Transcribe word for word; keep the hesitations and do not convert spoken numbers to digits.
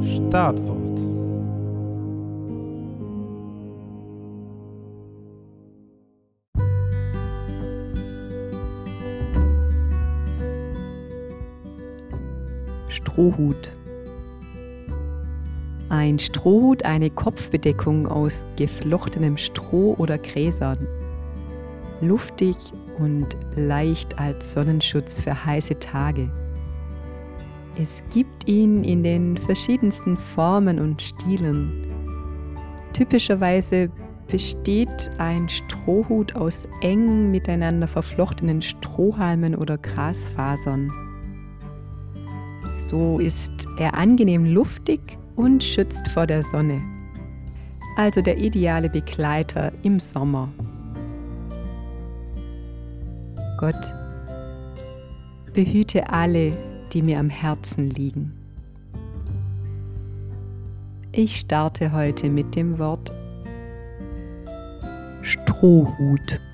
Startwort. Strohhut. Ein Strohhut, eine Kopfbedeckung aus geflochtenem Stroh oder Gräsern. Luftig und leicht als Sonnenschutz für heiße Tage. Es gibt ihn in den verschiedensten Formen und Stilen. Typischerweise besteht ein Strohhut aus eng miteinander verflochtenen Strohhalmen oder Grasfasern. So ist er angenehm luftig und schützt vor der Sonne. Also der ideale Begleiter im Sommer. Gott, behüte alle, die mir am Herzen liegen. Ich starte heute mit dem Wort Strohhut.